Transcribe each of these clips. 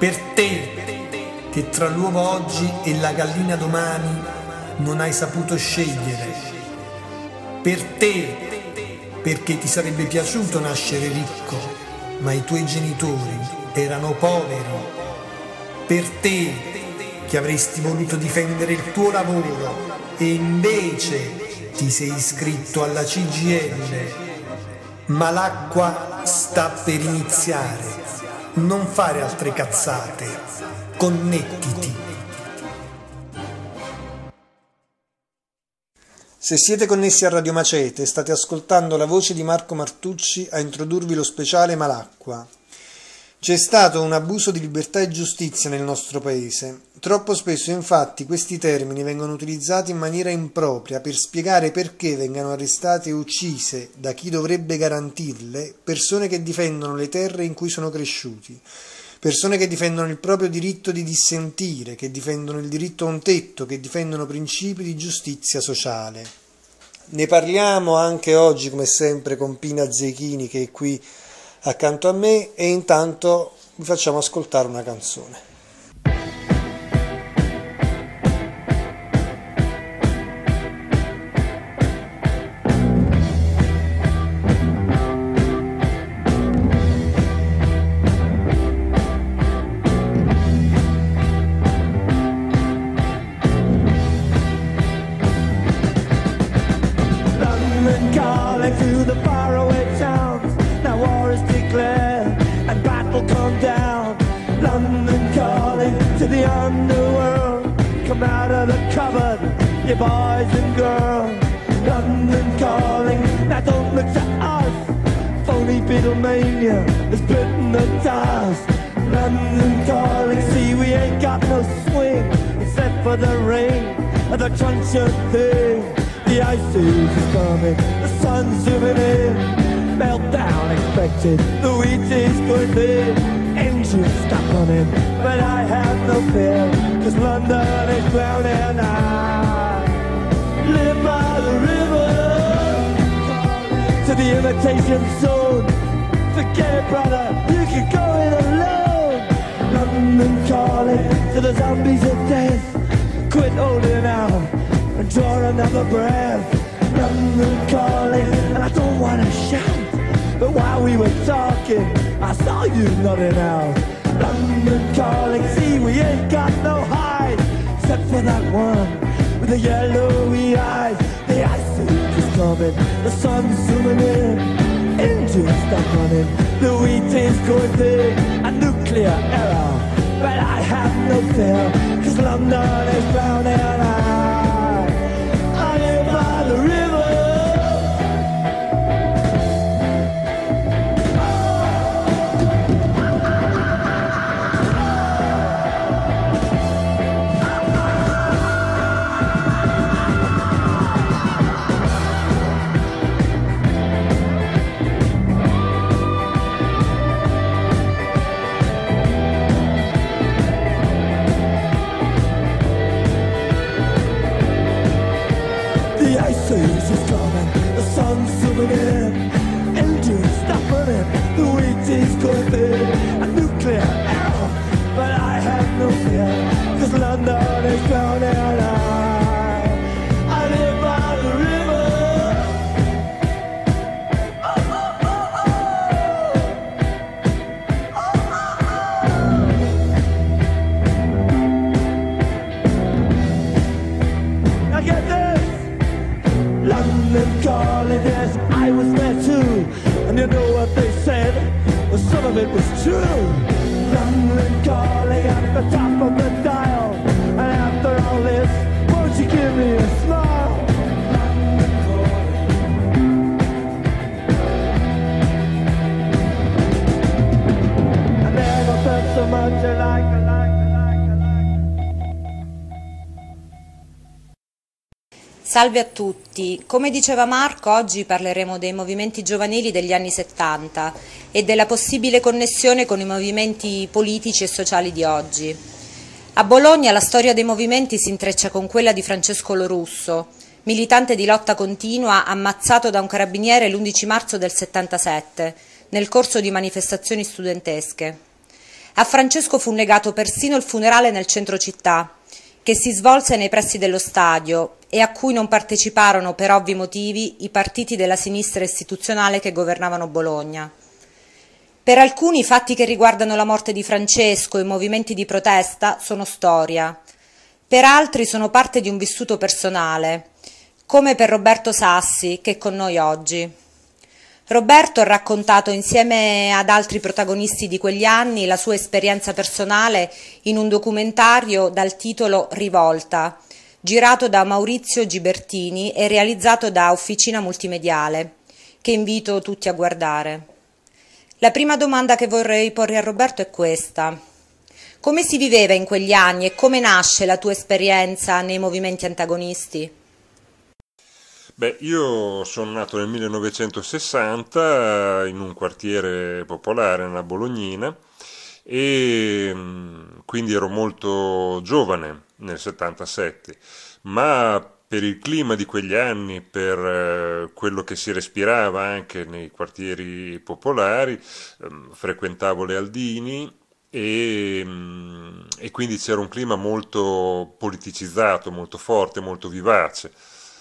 Per te, che tra l'uovo oggi e la gallina domani non hai saputo scegliere. Per te, perché ti sarebbe piaciuto nascere ricco, ma i tuoi genitori erano poveri. Per te, che avresti voluto difendere il tuo lavoro e invece ti sei iscritto alla CGIL. Ma l'acqua sta per iniziare. Non fare altre cazzate. Connettiti. Se siete connessi a Radio Macete, state ascoltando la voce di Marco Martucci a introdurvi lo speciale Malacqua. C'è stato un abuso di libertà e giustizia nel nostro paese. Troppo spesso, infatti, questi termini vengono utilizzati in maniera impropria per spiegare perché vengano arrestate e uccise da chi dovrebbe garantirle persone che difendono le terre in cui sono cresciuti, persone che difendono il proprio diritto di dissentire, che difendono il diritto a un tetto, che difendono principi di giustizia sociale. Ne parliamo anche oggi, come sempre, con Pina Zechini, che è qui accanto a me, e intanto vi facciamo ascoltare una canzone. Boys and girls, London calling, now don't look to us. Phony Beatlemania has bitten the dust. London calling, see we ain't got no swing except for the rain and the truncheon thing. The ice age is coming, the sun's zooming in. Meltdown expected, the wheat is going thin. Engines stop running, but I have no fear, cause London is drowning. Live by the river to the imitation zone. Forget it, brother, you can go it alone. London calling to the zombies of death. Quit holding out and draw another breath. London calling, and I don't wanna shout, but while we were talking, I saw you nodding out. London calling, see we ain't got no hide, except for that one with the yellowy eyes. The ice age is coming, the sun's zooming in. Engines stop running, the wheat is going big. A nuclear error, but I have no fear, cause London is drowning. I live by the river. Engines stop running, the wheat is going big. A nuclear error, but I have no fear, cause London is drowning. I live by the river. Now get this, London calling, yes, I was there too, and you know what they said, well, some of it was true. London calling at the top of the dial, and after all this, won't you give me a smile? I never felt so much alike. Salve a tutti, come diceva Marco, oggi parleremo dei movimenti giovanili degli anni 70 e della possibile connessione con i movimenti politici e sociali di oggi. A Bologna la storia dei movimenti si intreccia con quella di Francesco Lorusso, militante di lotta continua ammazzato da un carabiniere l'11 marzo del 77, nel corso di manifestazioni studentesche. A Francesco fu negato persino il funerale nel centro città, che si svolse nei pressi dello stadio e a cui non parteciparono per ovvi motivi i partiti della sinistra istituzionale che governavano Bologna. Per alcuni i fatti che riguardano la morte di Francesco e i movimenti di protesta sono storia, per altri sono parte di un vissuto personale, come per Roberto Sassi, che è con noi oggi. Roberto ha raccontato insieme ad altri protagonisti di quegli anni la sua esperienza personale in un documentario dal titolo Rivolta, girato da Maurizio Gibertini e realizzato da Officina Multimediale, che invito tutti a guardare. La prima domanda che vorrei porre a Roberto è questa: come si viveva in quegli anni e come nasce la tua esperienza nei movimenti antagonisti? Beh, io sono nato nel 1960 in un quartiere popolare nella Bolognina e quindi ero molto giovane nel 77, ma per il clima di quegli anni, per quello che si respirava anche nei quartieri popolari, frequentavo le Aldini e quindi c'era un clima molto politicizzato, molto forte, molto vivace.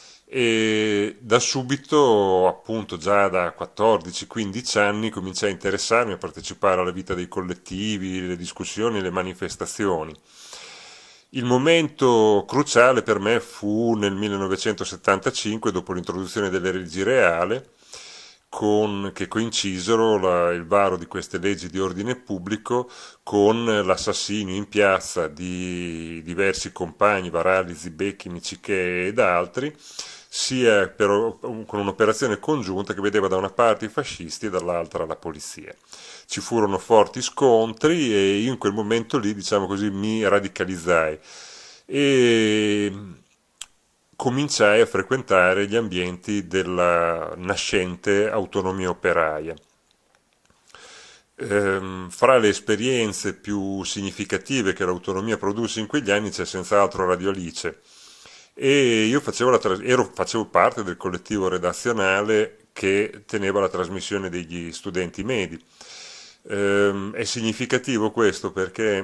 E da subito, appunto già da 14-15 anni, cominciai a interessarmi, a partecipare alla vita dei collettivi, le discussioni, le manifestazioni. Il momento cruciale per me fu nel 1975, dopo l'introduzione delle leggi reale, che coincisero il varo di queste leggi di ordine pubblico con l'assassinio in piazza di diversi compagni, Varalli, Zibecchi, Micichè ed altri, sia con un'operazione congiunta che vedeva da una parte i fascisti e dall'altra la polizia. Ci furono forti scontri e io in quel momento lì, diciamo così, mi radicalizzai e cominciai a frequentare gli ambienti della nascente autonomia operaia. Fra le esperienze più significative che l'autonomia produsse in quegli anni c'è senz'altro Radio Alice, e io facevo parte del collettivo redazionale che teneva la trasmissione degli studenti medi. È significativo questo perché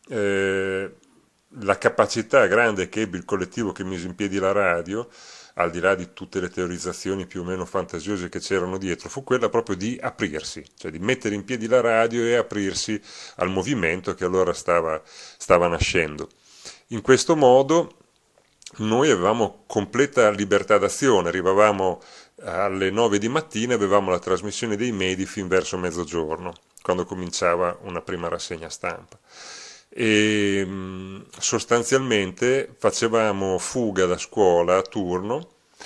la capacità grande che ebbe il collettivo che mise in piedi la radio, al di là di tutte le teorizzazioni più o meno fantasiose che c'erano dietro, fu quella proprio di aprirsi, cioè di mettere in piedi la radio e aprirsi al movimento che allora stava nascendo. In questo modo noi avevamo completa libertà d'azione, arrivavamo alle 9 di mattina e avevamo la trasmissione dei medi fin verso mezzogiorno, quando cominciava una prima rassegna stampa. E sostanzialmente facevamo fuga da scuola a turno,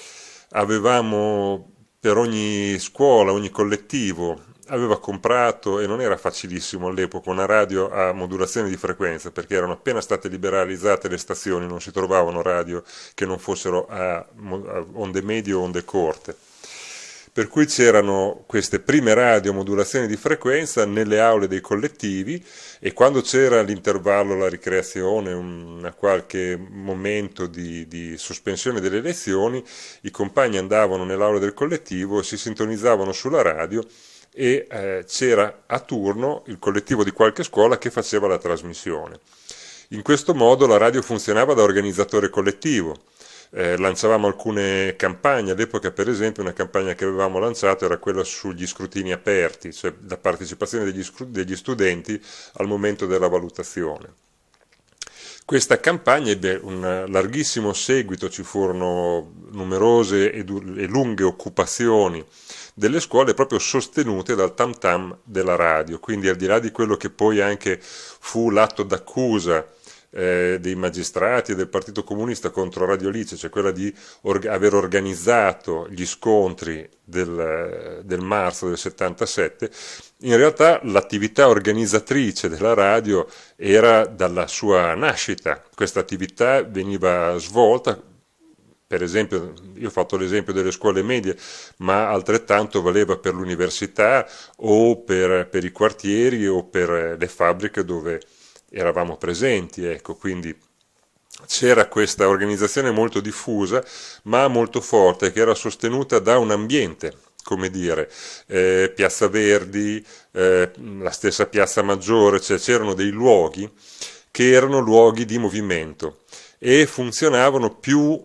avevamo per ogni scuola, ogni collettivo aveva comprato, e non era facilissimo all'epoca, una radio a modulazione di frequenza, perché erano appena state liberalizzate le stazioni, non si trovavano radio che non fossero a onde medie o onde corte. Per cui c'erano queste prime radio a modulazione di frequenza nelle aule dei collettivi, e quando c'era l'intervallo, la ricreazione, un qualche momento di sospensione delle lezioni, i compagni andavano nell'aula del collettivo, si sintonizzavano sulla radio e c'era a turno il collettivo di qualche scuola che faceva la trasmissione. In questo modo la radio funzionava da organizzatore collettivo. Lanciavamo alcune campagne, all'epoca per esempio una campagna che avevamo lanciato era quella sugli scrutini aperti, cioè la partecipazione degli studenti al momento della valutazione. Questa campagna ebbe un larghissimo seguito, ci furono numerose e lunghe occupazioni delle scuole proprio sostenute dal tam tam della radio, quindi al di là di quello che poi anche fu l'atto d'accusa dei magistrati e del Partito Comunista contro Radio Alice, cioè quella di aver organizzato gli scontri del marzo del 77, in realtà l'attività organizzatrice della radio era dalla sua nascita. Questa attività veniva svolta, per esempio, io ho fatto l'esempio delle scuole medie, ma altrettanto valeva per l'università o per i quartieri o per le fabbriche dove eravamo presenti, ecco, quindi c'era questa organizzazione molto diffusa ma molto forte che era sostenuta da un ambiente come dire, Piazza Verdi, la stessa Piazza Maggiore, cioè c'erano dei luoghi che erano luoghi di movimento e funzionavano più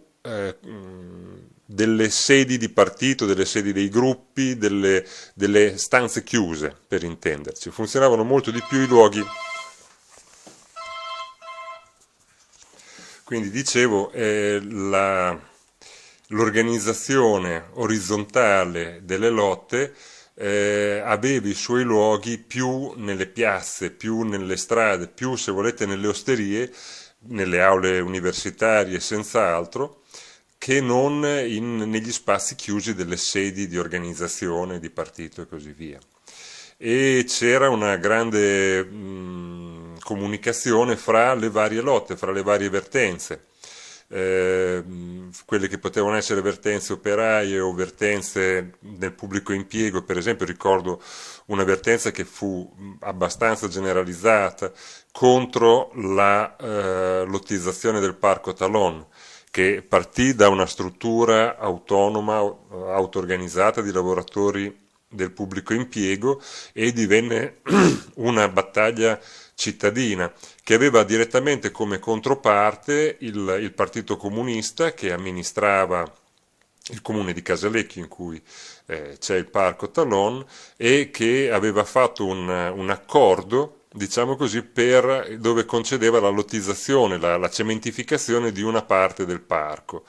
delle sedi di partito, delle sedi dei gruppi, delle stanze chiuse, per intenderci. Funzionavano molto di più i luoghi. Quindi dicevo, l'organizzazione orizzontale delle lotte aveva i suoi luoghi più nelle piazze, più nelle strade, più, se volete, nelle osterie, nelle aule universitarie senz'altro, che non negli spazi chiusi delle sedi di organizzazione, di partito e così via. E c'era una grande comunicazione fra le varie lotte, fra le varie vertenze, quelle che potevano essere vertenze operaie o vertenze nel pubblico impiego. Per esempio ricordo una vertenza che fu abbastanza generalizzata contro la lottizzazione del parco Talon, che partì da una struttura autonoma, auto-organizzata di lavoratori del pubblico impiego e divenne una battaglia cittadina che aveva direttamente come controparte il Partito Comunista, che amministrava il comune di Casalecchio in cui c'è il parco Talon, e che aveva fatto un accordo, diciamo così, dove concedeva la lottizzazione, la cementificazione di una parte del parco.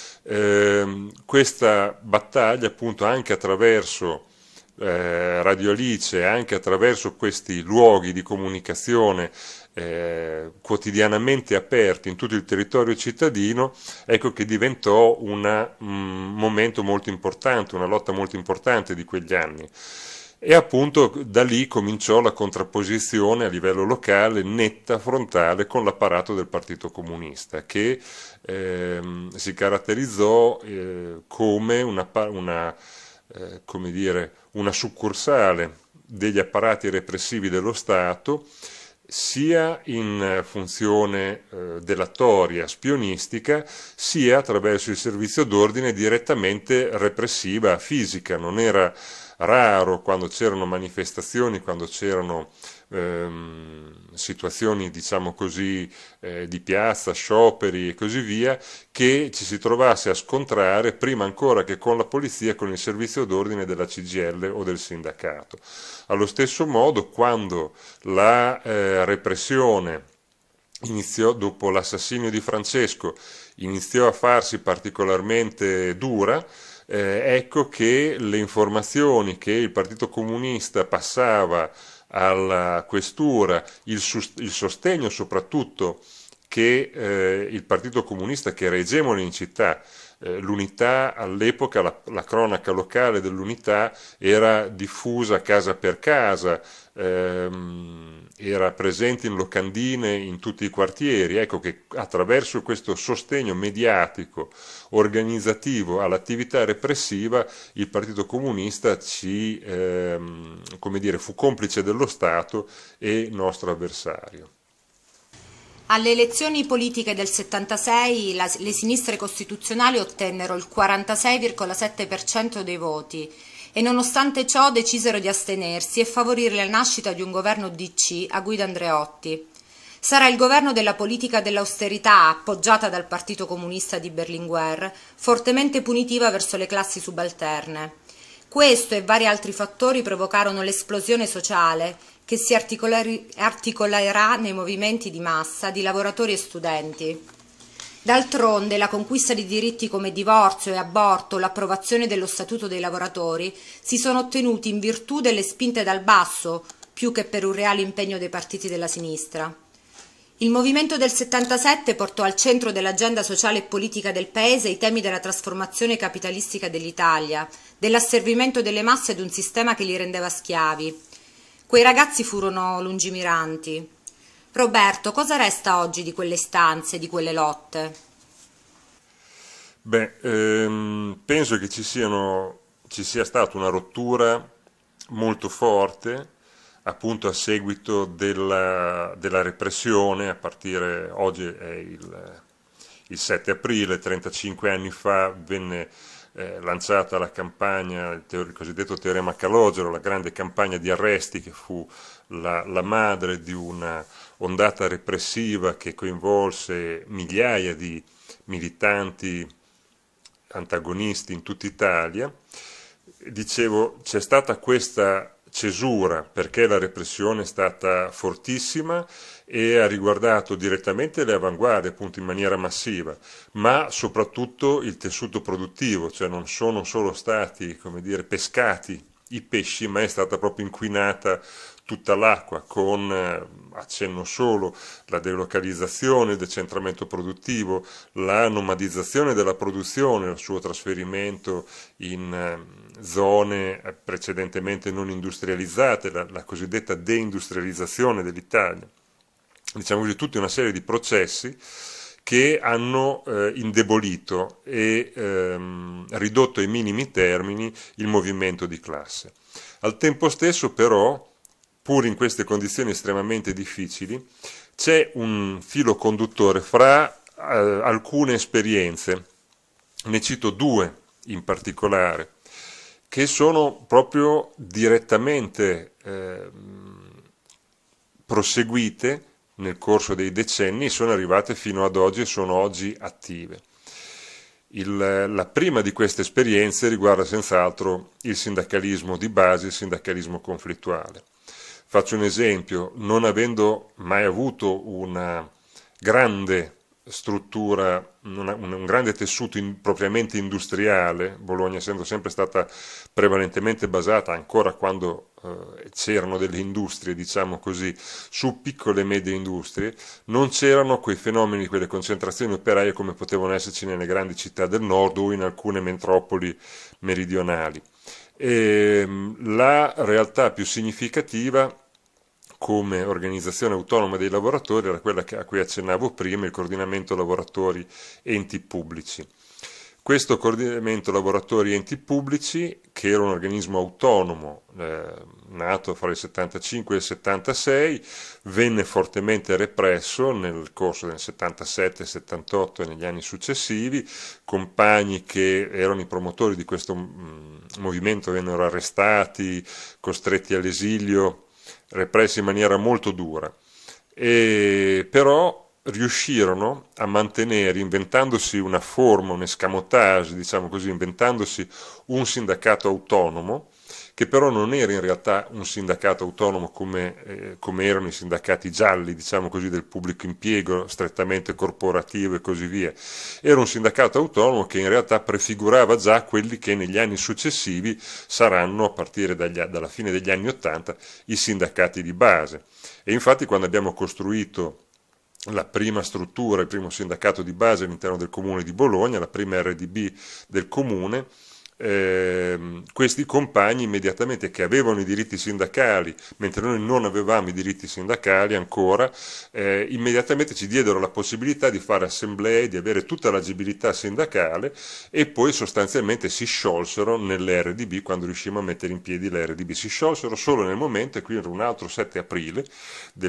Questa battaglia, appunto, anche attraverso Radio Alice, anche attraverso questi luoghi di comunicazione quotidianamente aperti in tutto il territorio cittadino, ecco che diventò un momento molto importante, una lotta molto importante di quegli anni. E appunto da lì cominciò la contrapposizione a livello locale netta, frontale, con l'apparato del Partito Comunista, che si caratterizzò come una succursale degli apparati repressivi dello Stato, sia in funzione delatoria, spionistica, sia attraverso il servizio d'ordine direttamente repressiva, fisica. Non era raro, quando c'erano manifestazioni, quando c'erano situazioni, diciamo così, di piazza, scioperi e così via, che ci si trovasse a scontrare, prima ancora che con la polizia, con il servizio d'ordine della CGIL o del sindacato. Allo stesso modo, quando la repressione iniziò, dopo l'assassinio di Francesco, iniziò a farsi particolarmente dura, ecco che le informazioni che il Partito Comunista passava alla questura, il sostegno soprattutto che il Partito Comunista, che era egemone in città, l'Unità all'epoca, la cronaca locale dell'Unità era diffusa casa per casa, era presente in locandine in tutti i quartieri. Ecco che attraverso questo sostegno mediatico, organizzativo all'attività repressiva, il Partito Comunista fu complice dello Stato e nostro avversario. Alle elezioni politiche del 76 le sinistre costituzionali ottennero il 46,7% dei voti e nonostante ciò decisero di astenersi e favorire la nascita di un governo DC a guida Andreotti. Sarà il governo della politica dell'austerità, appoggiata dal Partito Comunista di Berlinguer, fortemente punitiva verso le classi subalterne. Questo e vari altri fattori provocarono l'esplosione sociale che si articolerà nei movimenti di massa di lavoratori e studenti. D'altronde la conquista di diritti come divorzio e aborto o l'approvazione dello Statuto dei lavoratori si sono ottenuti in virtù delle spinte dal basso, più che per un reale impegno dei partiti della sinistra. Il movimento del 77 portò al centro dell'agenda sociale e politica del Paese i temi della trasformazione capitalistica dell'Italia, dell'asservimento delle masse ad un sistema che li rendeva schiavi. Quei ragazzi furono lungimiranti. Roberto, cosa resta oggi di quelle istanze, di quelle lotte? Penso che ci sia stata una rottura molto forte, appunto a seguito della repressione. A partire oggi è il 7 aprile, 35 anni fa venne lanciata la campagna, il cosiddetto teorema Calogero, la grande campagna di arresti che fu la madre di una ondata repressiva che coinvolse migliaia di militanti antagonisti in tutta Italia. Dicevo, c'è stata questa cesura perché la repressione è stata fortissima e ha riguardato direttamente le avanguardie, appunto in maniera massiva, ma soprattutto il tessuto produttivo, cioè non sono solo stati, come dire, pescati i pesci, ma è stata proprio inquinata tutta l'acqua, con, accenno solo, la delocalizzazione, il decentramento produttivo, la nomadizzazione della produzione, il suo trasferimento in zone precedentemente non industrializzate, la cosiddetta deindustrializzazione dell'Italia. Diciamo così, tutta una serie di processi che hanno indebolito e ridotto ai minimi termini il movimento di classe. Al tempo stesso, però, pur in queste condizioni estremamente difficili, c'è un filo conduttore fra alcune esperienze, ne cito due in particolare, che sono proprio direttamente proseguite nel corso dei decenni, sono arrivate fino ad oggi e sono oggi attive. La prima di queste esperienze riguarda senz'altro il sindacalismo di base, il sindacalismo conflittuale. Faccio un esempio: non avendo mai avuto una grande struttura, un grande tessuto propriamente industriale, Bologna essendo sempre stata prevalentemente basata, ancora quando c'erano delle industrie, diciamo così, su piccole e medie industrie, non c'erano quei fenomeni, quelle concentrazioni operaie come potevano esserci nelle grandi città del nord o in alcune metropoli meridionali. E la realtà più significativa come organizzazione autonoma dei lavoratori era quella a cui accennavo prima, il coordinamento lavoratori enti pubblici. Questo coordinamento lavoratori enti pubblici, che era un organismo autonomo nato fra il 75 e il 76, venne fortemente represso nel corso del 77, 78 e negli anni successivi. Compagni che erano i promotori di questo movimento vennero arrestati, costretti all'esilio, repressi in maniera molto dura, però riuscirono a mantenere, inventandosi una forma, un escamotage, diciamo così, inventandosi un sindacato autonomo, che però non era in realtà un sindacato autonomo come erano i sindacati gialli, diciamo così, del pubblico impiego, strettamente corporativo e così via. Era un sindacato autonomo che in realtà prefigurava già quelli che negli anni successivi saranno, a partire dalla fine degli anni '80, i sindacati di base. E infatti quando abbiamo costruito la prima struttura, il primo sindacato di base all'interno del comune di Bologna, la prima RDB del comune, questi compagni immediatamente, che avevano i diritti sindacali mentre noi non avevamo i diritti sindacali ancora, immediatamente ci diedero la possibilità di fare assemblee, di avere tutta l'agibilità sindacale, e poi sostanzialmente si sciolsero nelle RDB quando riuscimmo a mettere in piedi le RDB. Si sciolsero solo nel momento, e qui era un altro 7 aprile del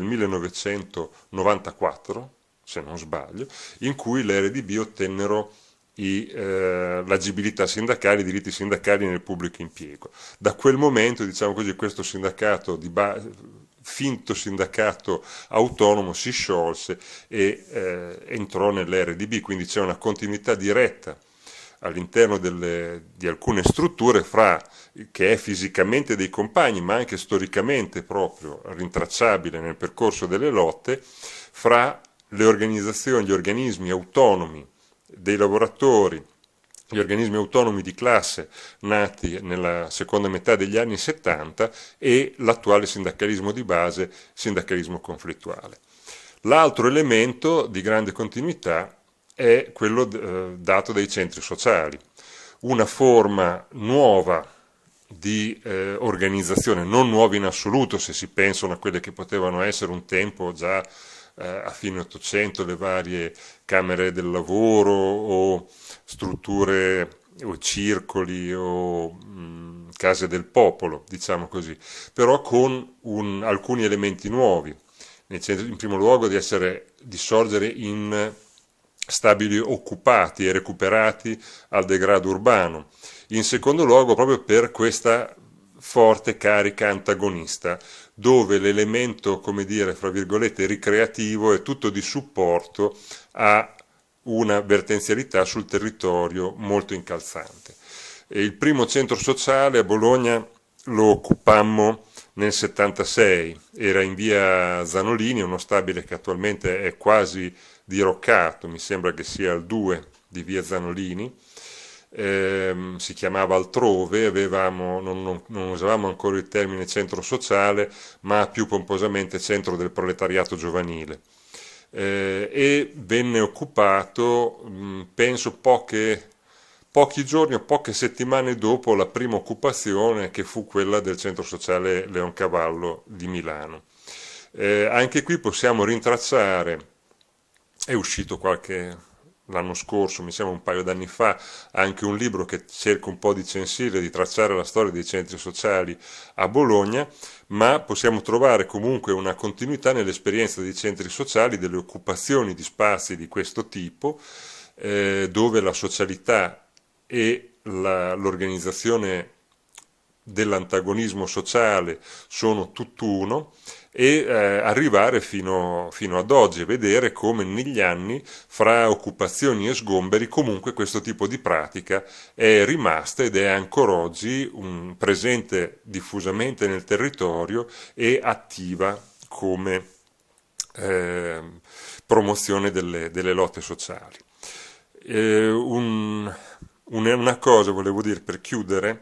1994, se non sbaglio, in cui le RDB ottennero l'agibilità sindacale, i diritti sindacali nel pubblico impiego. Da quel momento, diciamo così, questo sindacato di finto sindacato autonomo si sciolse e entrò nell'RDB, quindi c'è una continuità diretta all'interno di alcune strutture che è fisicamente dei compagni, ma anche storicamente proprio rintracciabile nel percorso delle lotte, fra le organizzazioni, gli organismi autonomi dei lavoratori, gli organismi autonomi di classe nati nella seconda metà degli anni 70 e l'attuale sindacalismo di base, sindacalismo conflittuale. L'altro elemento di grande continuità è quello dato dai centri sociali, una forma nuova di organizzazione, non nuova in assoluto se si pensano a quelle che potevano essere un tempo già a fine Ottocento le varie camere del lavoro o strutture o circoli o case del popolo, diciamo così, però con alcuni elementi nuovi, in primo luogo di sorgere in stabili occupati e recuperati al degrado urbano. In secondo luogo proprio per questa forte carica antagonista, dove l'elemento, come dire, fra virgolette, ricreativo è tutto di supporto a una vertenzialità sul territorio molto incalzante. E il primo centro sociale a Bologna lo occupammo nel 76, era in via Zanolini, uno stabile che attualmente è quasi diroccato, mi sembra che sia il 2 di via Zanolini, si chiamava Altrove, non usavamo ancora il termine centro sociale, ma più pomposamente centro del proletariato giovanile, e venne occupato, penso pochi giorni o poche settimane dopo la prima occupazione, che fu quella del centro sociale Leoncavallo di Milano. Anche qui possiamo rintracciare, è uscito l'anno scorso, mi sembra un paio d'anni fa, anche un libro che cerca un po' di censire, di tracciare la storia dei centri sociali a Bologna, ma possiamo trovare comunque una continuità nell'esperienza dei centri sociali, delle occupazioni di spazi di questo tipo, dove la socialità e l'organizzazione dell'antagonismo sociale sono tutt'uno, e arrivare fino ad oggi e vedere come negli anni, fra occupazioni e sgomberi, comunque questo tipo di pratica è rimasta ed è ancora oggi presente diffusamente nel territorio e attiva come promozione delle lotte sociali. Una cosa volevo dire per chiudere,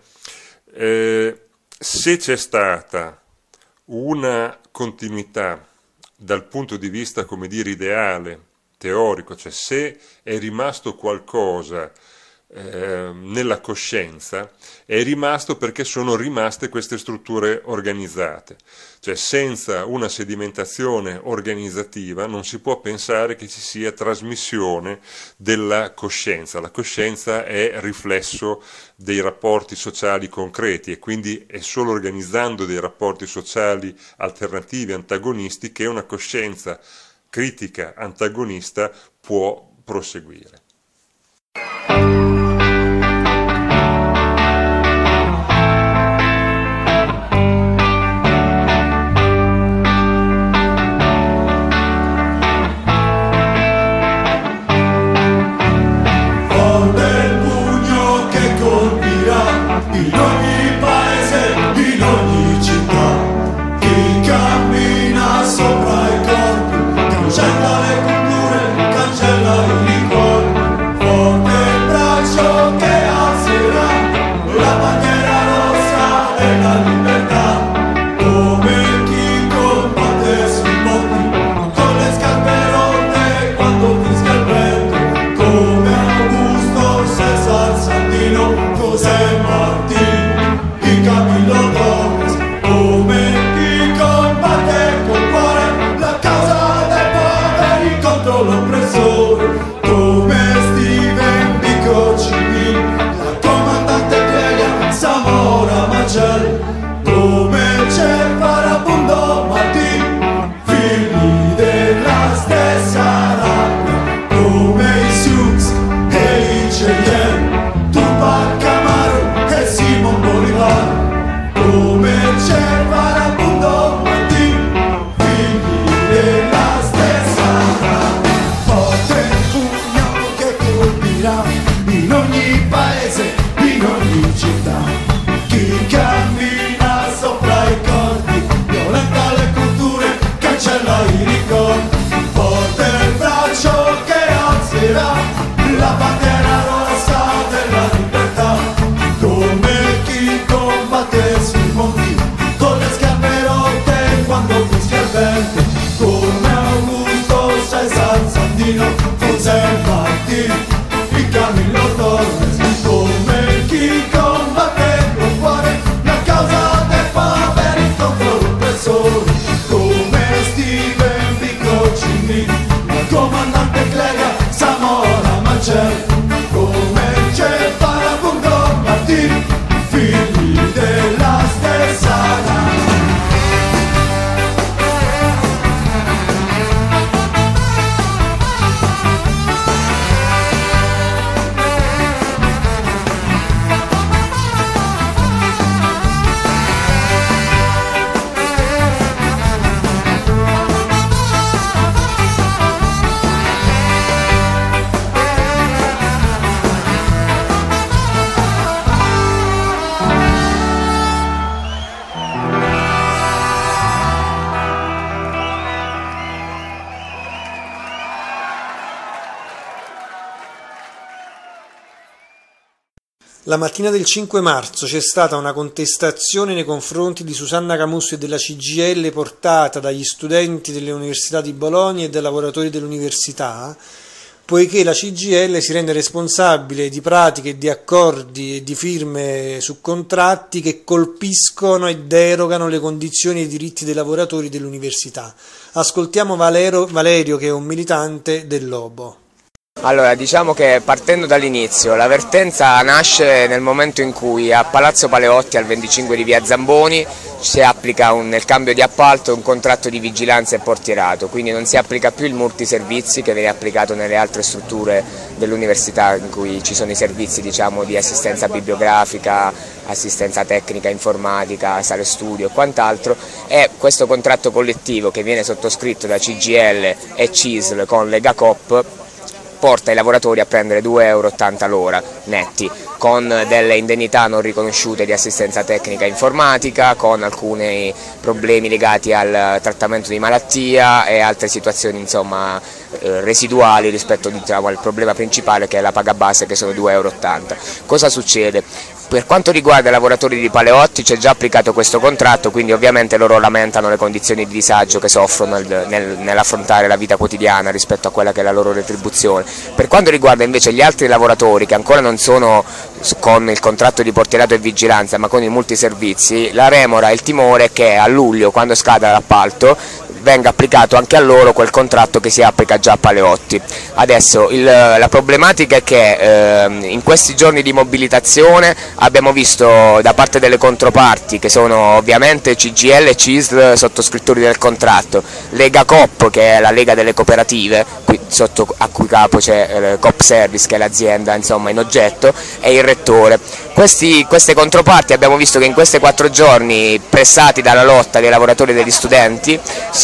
se c'è stata una continuità dal punto di vista, come dire, ideale, teorico, cioè se è rimasto qualcosa nella coscienza, è rimasto perché sono rimaste queste strutture organizzate, cioè senza una sedimentazione organizzativa non si può pensare che ci sia trasmissione della coscienza. La coscienza è riflesso dei rapporti sociali concreti e quindi è solo organizzando dei rapporti sociali alternativi, antagonisti, che una coscienza critica, antagonista può proseguire. In ogni paese, in ogni città, chi cammina sopra i corpi, cancella le culture, cancella i ricordi. La mattina del 5 marzo c'è stata una contestazione nei confronti di Susanna Camusso e della CGIL portata dagli studenti delle università di Bologna e dai lavoratori dell'università, poiché la CGIL si rende responsabile di pratiche, di accordi e di firme su contratti che colpiscono e derogano le condizioni e i diritti dei lavoratori dell'università. Ascoltiamo Valerio, che è un militante del Lobo. Allora, diciamo che partendo dall'inizio, la vertenza nasce nel momento in cui a Palazzo Paleotti, al 25 di via Zamboni, si applica nel cambio di appalto un contratto di vigilanza e portierato, quindi non si applica più il multiservizi che viene applicato nelle altre strutture dell'università in cui ci sono i servizi, diciamo, di assistenza bibliografica, assistenza tecnica, informatica, sale studio e quant'altro, e questo contratto collettivo che viene sottoscritto da CGIL e CISL con Legacoop porta i lavoratori a prendere 2,80 € l'ora netti, con delle indennità non riconosciute di assistenza tecnica e informatica, con alcuni problemi legati al trattamento di malattia e altre situazioni, insomma, residuali rispetto, diciamo, al problema principale, che è la paga base, che sono 2,80 €. Cosa succede? Per quanto riguarda i lavoratori di Paleotti c'è già applicato questo contratto, quindi ovviamente loro lamentano le condizioni di disagio che soffrono nell'affrontare la vita quotidiana rispetto a quella che è la loro retribuzione. Per quanto riguarda invece gli altri lavoratori che ancora non sono con il contratto di portierato e vigilanza ma con i multiservizi, la remora e il timore è che a luglio, quando scada l'appalto, venga applicato anche a loro quel contratto che si applica già a Paleotti. Adesso la problematica è che in questi giorni di mobilitazione abbiamo visto da parte delle controparti, che sono ovviamente CGIL e CISL sottoscrittori del contratto, Legacoop, che è la Lega delle Cooperative, a cui capo c'è Coop Service, che è l'azienda, insomma, in oggetto, e il rettore. Queste controparti abbiamo visto che in questi 4 giorni, pressati dalla lotta dei lavoratori e degli studenti,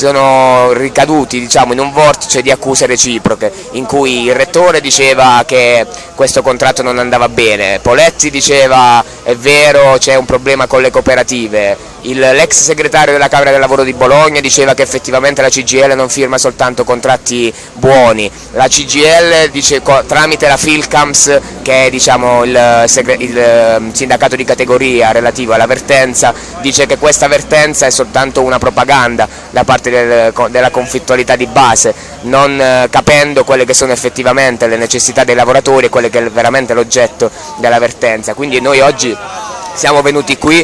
sono ricaduti, diciamo, in un vortice di accuse reciproche, in cui il rettore diceva che questo contratto non andava bene, Poletti diceva è vero, c'è un problema con le cooperative, l'ex segretario della Camera del Lavoro di Bologna diceva che effettivamente la CGIL non firma soltanto contratti buoni, la CGIL dice, tramite la Filcams, che è, diciamo, il sindacato di categoria relativo alla vertenza, dice che questa vertenza è soltanto una propaganda da parte della conflittualità di base, non capendo quelle che sono effettivamente le necessità dei lavoratori e quelle che è veramente l'oggetto della vertenza. Quindi noi oggi siamo venuti qui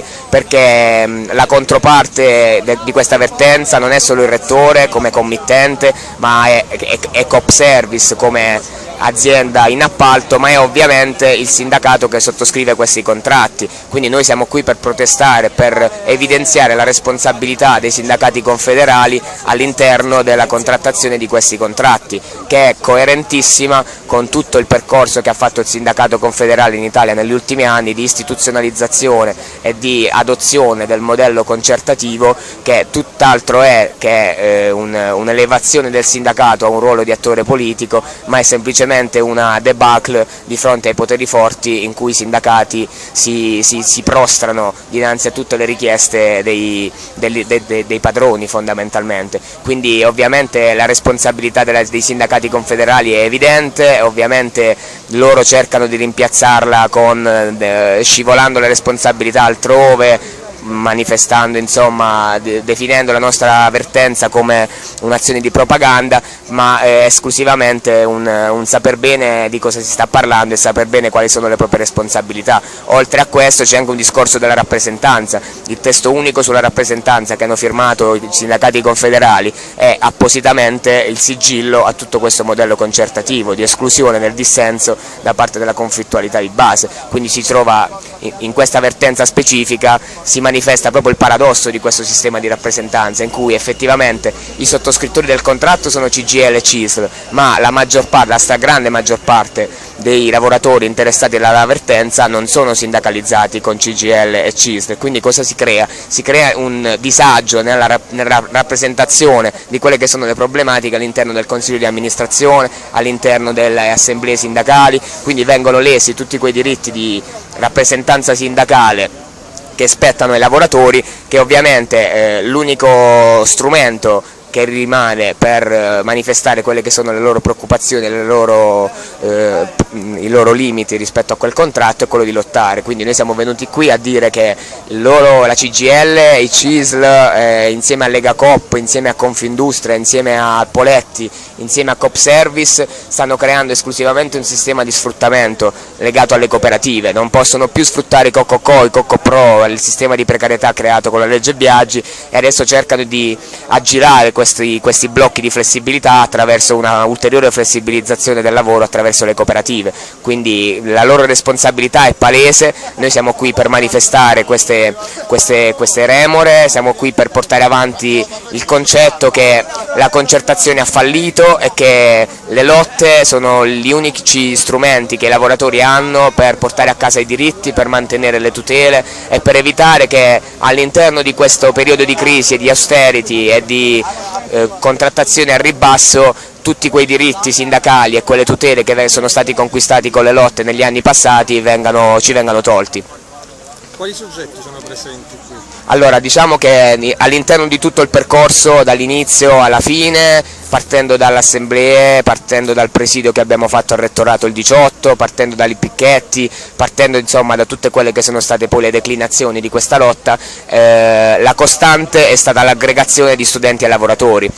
perché la controparte di questa vertenza non è solo il rettore come committente, ma è Coop Service come azienda in appalto, ma è ovviamente il sindacato che sottoscrive questi contratti. Quindi noi siamo qui per protestare, per evidenziare la responsabilità dei sindacati confederali all'interno della contrattazione di questi contratti, che è coerentissima con tutto il percorso che ha fatto il sindacato confederale in Italia negli ultimi anni di istituzionalizzazione e di adozione del modello concertativo, che tutt'altro è che un'elevazione del sindacato a un ruolo di attore politico, ma è semplicemente una debacle di fronte ai poteri forti, in cui i sindacati si prostrano dinanzi a tutte le richieste dei padroni, fondamentalmente. Quindi ovviamente la responsabilità dei sindacati confederali è evidente, ovviamente loro cercano di rimpiazzarla scivolando le responsabilità altrove, manifestando, insomma, definendo la nostra vertenza come un'azione di propaganda, ma è esclusivamente un saper bene di cosa si sta parlando e saper bene quali sono le proprie responsabilità. Oltre a questo c'è anche un discorso della rappresentanza. Il testo unico sulla rappresentanza che hanno firmato i sindacati confederali è appositamente il sigillo a tutto questo modello concertativo di esclusione del dissenso da parte della conflittualità di base. Quindi si trova in questa vertenza specifica, si manifesta proprio il paradosso di questo sistema di rappresentanza, in cui effettivamente i sottoscrittori del contratto sono CGIL e CISL, ma la stragrande maggior parte dei lavoratori interessati alla vertenza non sono sindacalizzati con CGIL e CISL. Quindi cosa si crea? Si crea un disagio nella rappresentazione di quelle che sono le problematiche all'interno del consiglio di amministrazione, all'interno delle assemblee sindacali, quindi vengono lesi tutti quei diritti di rappresentanza sindacale che spettano ai lavoratori, che ovviamente l'unico strumento che rimane per manifestare quelle che sono le loro preoccupazioni, i loro limiti rispetto a quel contratto, è quello di lottare. Quindi noi siamo venuti qui a dire che la CGIL, i CISL, insieme a Lega Coop, insieme a Confindustria, insieme a Poletti, insieme a Coop Service, stanno creando esclusivamente un sistema di sfruttamento legato alle cooperative. Non possono più sfruttare i Coco-Co, i Coco-Pro, il sistema di precarietà creato con la legge Biagi, e adesso cercano di aggirare questi blocchi di flessibilità attraverso una ulteriore flessibilizzazione del lavoro attraverso le cooperative. Quindi la loro responsabilità è palese. Noi siamo qui per manifestare queste remore, siamo qui per portare avanti il concetto che la concertazione ha fallito e che le lotte sono gli unici strumenti che i lavoratori hanno per portare a casa i diritti, per mantenere le tutele e per evitare che all'interno di questo periodo di crisi e di austerity e di contrattazione a ribasso tutti quei diritti sindacali e quelle tutele che sono stati conquistati con le lotte negli anni passati ci vengano tolti. Quali soggetti sono presenti qui? Allora, diciamo che all'interno di tutto il percorso, dall'inizio alla fine, partendo dalle assemblee, partendo dal presidio che abbiamo fatto al rettorato il 18, partendo dai picchetti, partendo insomma da tutte quelle che sono state poi le declinazioni di questa lotta, la costante è stata l'aggregazione di studenti e lavoratori,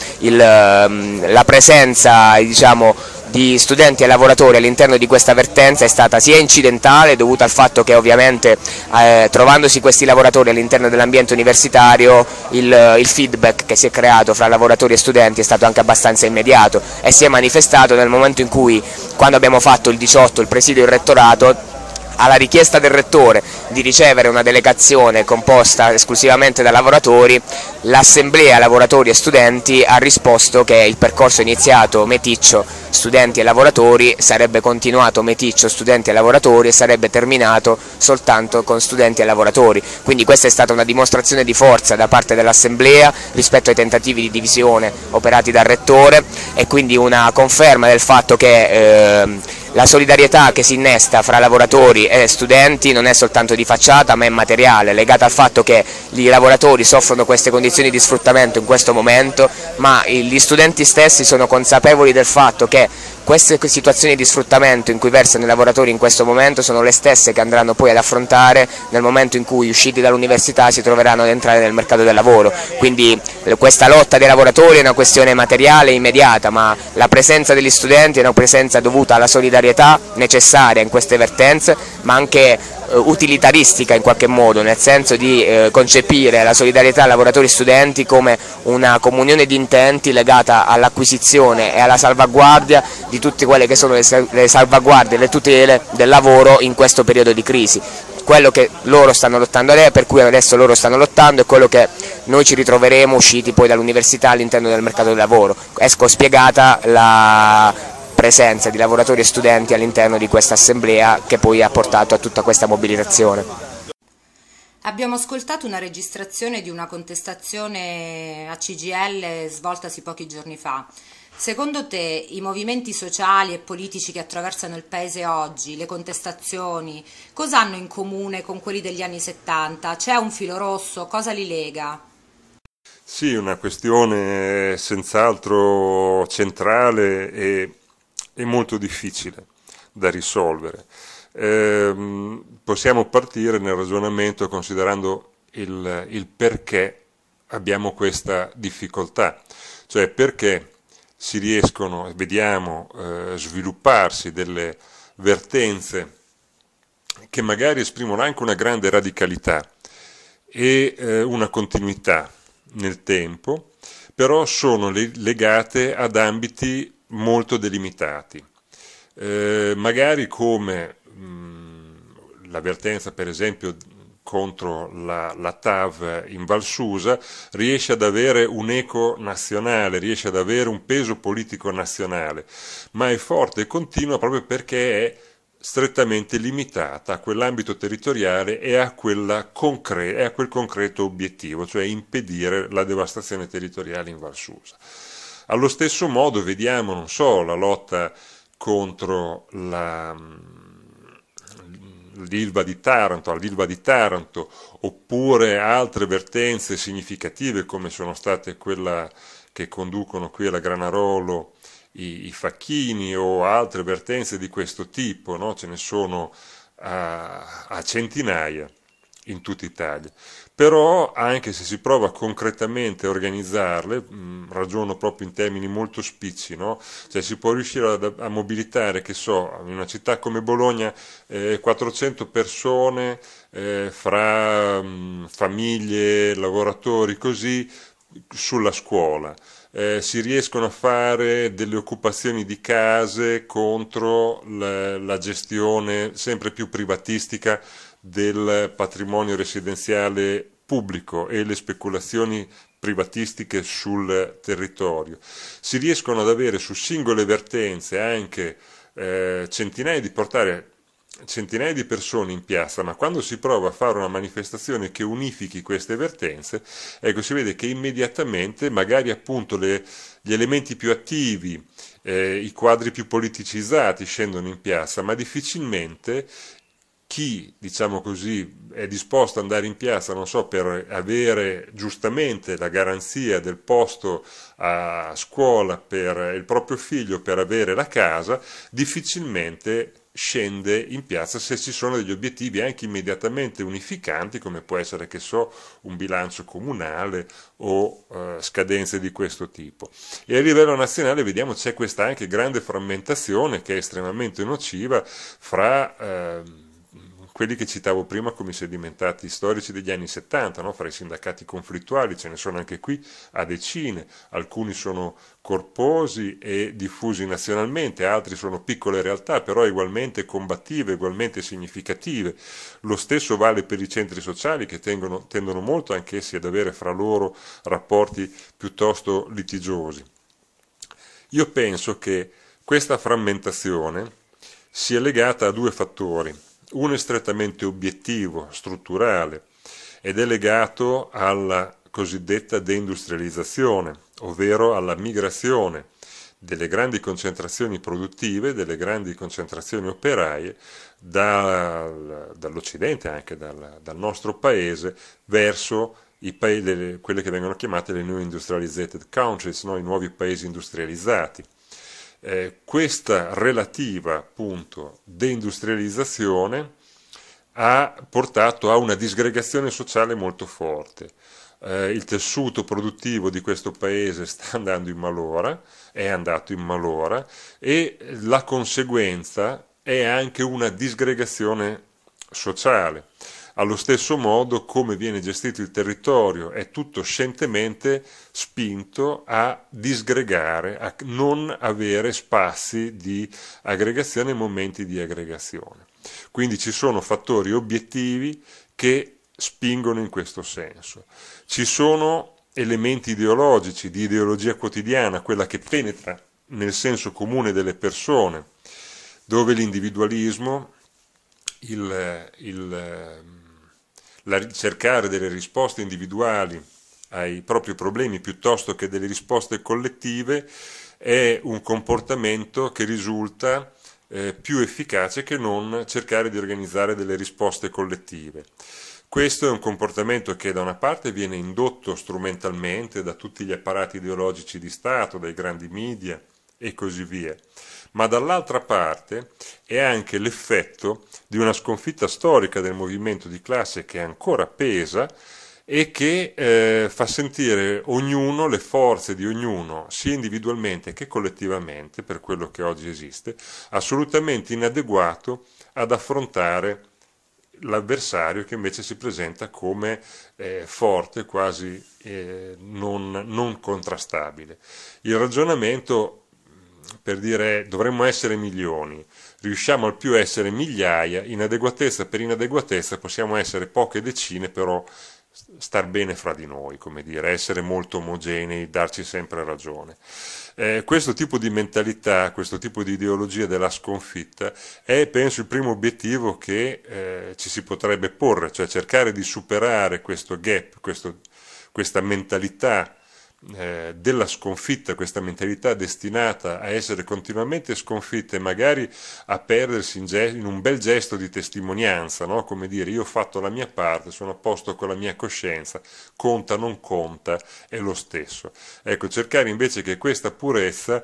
la presenza, diciamo, di studenti e lavoratori all'interno di questa vertenza è stata sia incidentale, dovuta al fatto che ovviamente trovandosi questi lavoratori all'interno dell'ambiente universitario il feedback che si è creato fra lavoratori e studenti è stato anche abbastanza immediato e si è manifestato nel momento in cui, quando abbiamo fatto il 18 il presidio e il rettorato, alla richiesta del rettore di ricevere una delegazione composta esclusivamente da lavoratori, l'assemblea lavoratori e studenti ha risposto che il percorso iniziato meticcio studenti e lavoratori sarebbe continuato meticcio studenti e lavoratori e sarebbe terminato soltanto con studenti e lavoratori. Quindi questa è stata una dimostrazione di forza da parte dell'assemblea rispetto ai tentativi di divisione operati dal rettore e quindi una conferma del fatto che la solidarietà che si innesta fra lavoratori e studenti non è soltanto di facciata ma è materiale, legata al fatto che i lavoratori soffrono queste condizioni di sfruttamento in questo momento, ma gli studenti stessi sono consapevoli del fatto che queste situazioni di sfruttamento in cui versano i lavoratori in questo momento sono le stesse che andranno poi ad affrontare nel momento in cui, usciti dall'università, si troveranno ad entrare nel mercato del lavoro. Quindi questa lotta dei lavoratori è una questione materiale immediata, ma la presenza degli studenti è una presenza dovuta alla solidarietà necessaria in queste vertenze, ma anche utilitaristica in qualche modo, nel senso di concepire la solidarietà lavoratori e studenti come una comunione di intenti legata all'acquisizione e alla salvaguardia di tutte quelle che sono le salvaguardie e le tutele del lavoro in questo periodo di crisi. Quello che loro stanno lottando adesso, per cui adesso loro stanno lottando, è quello che noi ci ritroveremo usciti poi dall'università all'interno del mercato del lavoro. Ecco spiegata la presenza di lavoratori e studenti all'interno di questa assemblea che poi ha portato a tutta questa mobilitazione. Abbiamo ascoltato una registrazione di una contestazione a CGIL svoltasi pochi giorni fa. Secondo te i movimenti sociali e politici che attraversano il Paese oggi, le contestazioni, cosa hanno in comune con quelli degli anni 70? C'è un filo rosso? Cosa li lega? Sì, una questione senz'altro centrale e molto difficile da risolvere. Possiamo partire nel ragionamento considerando il perché abbiamo questa difficoltà, cioè perché si riescono, vediamo svilupparsi delle vertenze che magari esprimono anche una grande radicalità e una continuità nel tempo, però sono legate ad ambiti molto delimitati, magari come la vertenza per esempio contro la TAV in Val Susa riesce ad avere un eco nazionale, riesce ad avere un peso politico nazionale, ma è forte e continua proprio perché è strettamente limitata a quell'ambito territoriale e a quel concreto obiettivo, cioè impedire la devastazione territoriale in Val Susa. Allo stesso modo vediamo, non so, la lotta contro l'Ilva di Taranto, oppure altre vertenze significative come sono state quella che conducono qui alla Granarolo i facchini o altre vertenze di questo tipo, no? Ce ne sono a centinaia in tutta Italia. Però anche se si prova concretamente a organizzarle, ragiono proprio in termini molto spicci, no? Cioè si può riuscire a mobilitare, che so, in una città come Bologna 400 persone fra famiglie, lavoratori, così, sulla scuola. Si riescono a fare delle occupazioni di case contro la gestione sempre più privatistica del patrimonio residenziale pubblico e le speculazioni privatistiche sul territorio. Si riescono ad avere su singole vertenze anche portare centinaia di persone in piazza, ma quando si prova a fare una manifestazione che unifichi queste vertenze, ecco, si vede che immediatamente magari appunto gli elementi più attivi, i quadri più politicizzati scendono in piazza, ma difficilmente chi, diciamo così, è disposto ad andare in piazza, non so, per avere giustamente la garanzia del posto a scuola per il proprio figlio, per avere la casa, difficilmente scende in piazza se ci sono degli obiettivi anche immediatamente unificanti, come può essere, che so, un bilancio comunale o scadenze di questo tipo. E a livello nazionale vediamo c'è questa anche grande frammentazione che è estremamente nociva fra quelli che citavo prima come sedimentati storici degli anni 70, no? Fra i sindacati conflittuali, ce ne sono anche qui a decine, alcuni sono corposi e diffusi nazionalmente, altri sono piccole realtà, però ugualmente combattive, ugualmente significative. Lo stesso vale per i centri sociali che tendono molto anch'essi ad avere fra loro rapporti piuttosto litigiosi. Io penso che questa frammentazione sia legata a due fattori. Uno è strettamente obiettivo, strutturale, ed è legato alla cosiddetta deindustrializzazione, ovvero alla migrazione delle grandi concentrazioni produttive, delle grandi concentrazioni operaie dall'Occidente, anche dal nostro paese, verso quelle che vengono chiamate le new industrialized countries, no? I nuovi paesi industrializzati. Questa relativa appunto deindustrializzazione ha portato a una disgregazione sociale molto forte. Il tessuto produttivo di questo paese sta andando in malora, è andato in malora, e la conseguenza è anche una disgregazione sociale. Allo stesso modo, come viene gestito il territorio, è tutto scientemente spinto a disgregare, a non avere spazi di aggregazione e momenti di aggregazione. Quindi ci sono fattori obiettivi che spingono in questo senso. Ci sono elementi ideologici, di ideologia quotidiana, quella che penetra nel senso comune delle persone, dove l'individualismo, cercare delle risposte individuali ai propri problemi piuttosto che delle risposte collettive è un comportamento che risulta più efficace che non cercare di organizzare delle risposte collettive. Questo è un comportamento che da una parte viene indotto strumentalmente da tutti gli apparati ideologici di Stato, dai grandi media e così via, ma dall'altra parte è anche l'effetto di una sconfitta storica del movimento di classe che ancora pesa e che fa sentire ognuno, le forze di ognuno, sia individualmente che collettivamente, per quello che oggi esiste, assolutamente inadeguato ad affrontare l'avversario che invece si presenta come forte, quasi non contrastabile. Il ragionamento, per dire, dovremmo essere milioni, riusciamo al più a essere migliaia, inadeguatezza per inadeguatezza possiamo essere poche decine, però star bene fra di noi, come dire, essere molto omogenei, darci sempre ragione. Questo tipo di mentalità, questo tipo di ideologia della sconfitta è, penso, il primo obiettivo che ci si potrebbe porre, cioè cercare di superare questo gap, questa mentalità della sconfitta, questa mentalità destinata a essere continuamente sconfitta e magari a perdersi in un bel gesto di testimonianza, no? Come dire, io ho fatto la mia parte, sono a posto con la mia coscienza, conta, non conta, è lo stesso. Ecco, cercare invece che questa purezza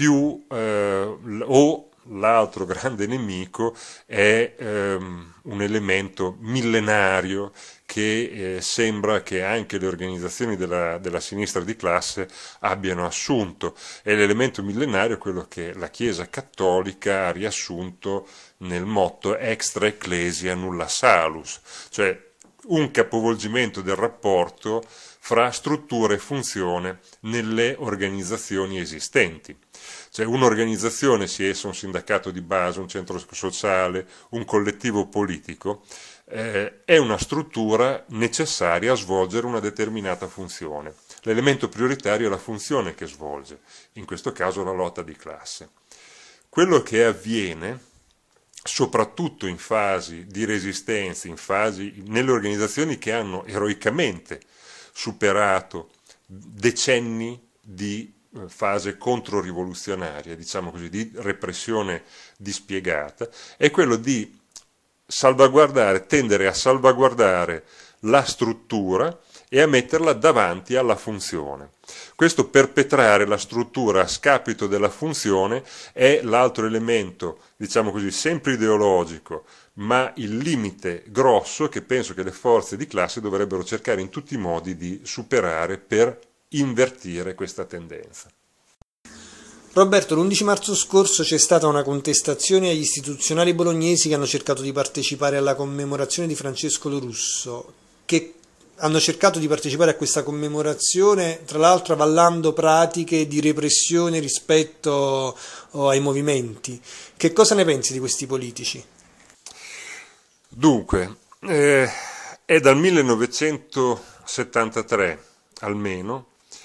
o l'altro grande nemico è un elemento millenario che sembra che anche le organizzazioni della sinistra di classe abbiano assunto. È l'elemento millenario quello che la Chiesa cattolica ha riassunto nel motto extra ecclesia nulla salus, cioè un capovolgimento del rapporto fra struttura e funzione nelle organizzazioni esistenti. Cioè un'organizzazione, sia essa un sindacato di base, un centro sociale, un collettivo politico, è una struttura necessaria a svolgere una determinata funzione. L'elemento prioritario è la funzione che svolge, in questo caso la lotta di classe. Quello che avviene, soprattutto in fasi di resistenza, nelle organizzazioni che hanno eroicamente superato decenni di fase controrivoluzionaria, diciamo così, di repressione dispiegata, è quello di tendere a salvaguardare la struttura e a metterla davanti alla funzione. Questo perpetrare la struttura a scapito della funzione è l'altro elemento, diciamo così, sempre ideologico, ma il limite grosso che penso che le forze di classe dovrebbero cercare in tutti i modi di superare per invertire questa tendenza. Roberto, l'11 marzo scorso c'è stata una contestazione agli istituzionali bolognesi che hanno cercato di partecipare alla commemorazione di Francesco Lorusso, che hanno cercato di partecipare a questa commemorazione, tra l'altro avallando pratiche di repressione rispetto ai movimenti. Che cosa ne pensi di questi politici? Dunque, è dal 1973 almeno,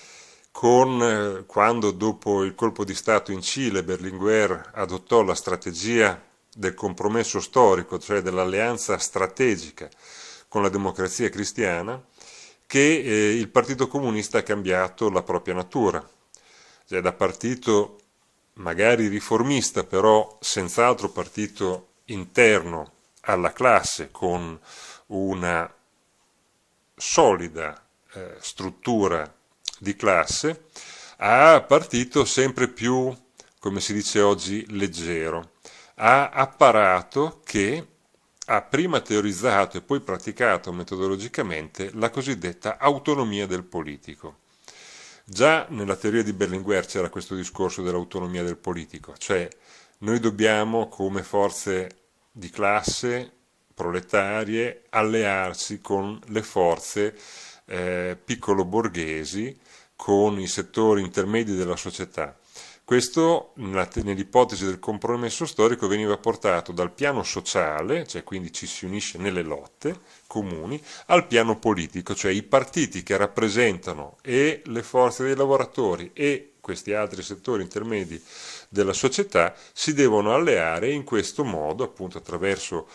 quando dopo il colpo di Stato in Cile Berlinguer adottò la strategia del compromesso storico, cioè dell'alleanza strategica con la Democrazia Cristiana, che il Partito Comunista ha cambiato la propria natura. Cioè, da partito magari riformista, però senz'altro partito interno alla classe, con una solida struttura di classe, a partito sempre più, come si dice oggi, leggero, a apparato che ha prima teorizzato e poi praticato metodologicamente la cosiddetta autonomia del politico. Già nella teoria di Berlinguer c'era questo discorso dell'autonomia del politico, cioè noi dobbiamo come forze di classe proletarie allearsi con le forze piccolo borghesi, con i settori intermedi della società. Questo, nell'ipotesi del compromesso storico, veniva portato dal piano sociale, cioè quindi ci si unisce nelle lotte comuni, al piano politico, cioè i partiti che rappresentano e le forze dei lavoratori e questi altri settori intermedi della società si devono alleare e in questo modo, appunto attraverso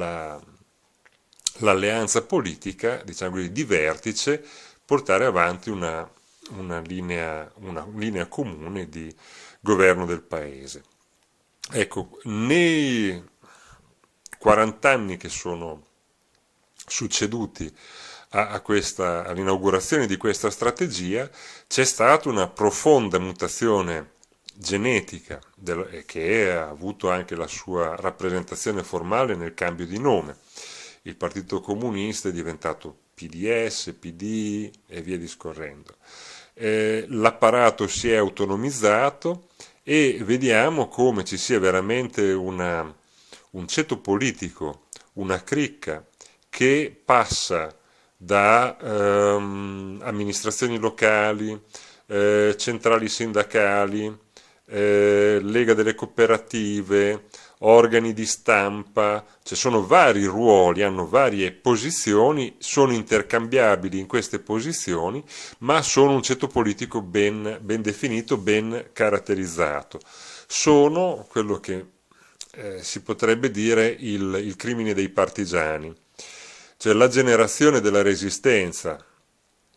l'alleanza politica, diciamo così, di vertice, portare avanti una linea comune di governo del paese. Ecco, nei 40 anni che sono succeduti all'inaugurazione di questa strategia c'è stata una profonda mutazione genetica che ha avuto anche la sua rappresentazione formale nel cambio di nome. Il Partito Comunista è diventato PDS, PD e via discorrendo. L'apparato si è autonomizzato e vediamo come ci sia veramente un ceto politico, una cricca che passa da amministrazioni locali, centrali sindacali, Lega delle cooperative, organi di stampa, cioè sono vari ruoli, hanno varie posizioni, sono intercambiabili in queste posizioni, ma sono un ceto politico ben definito, ben caratterizzato. Sono quello che si potrebbe dire il crimine dei partigiani, cioè la generazione della resistenza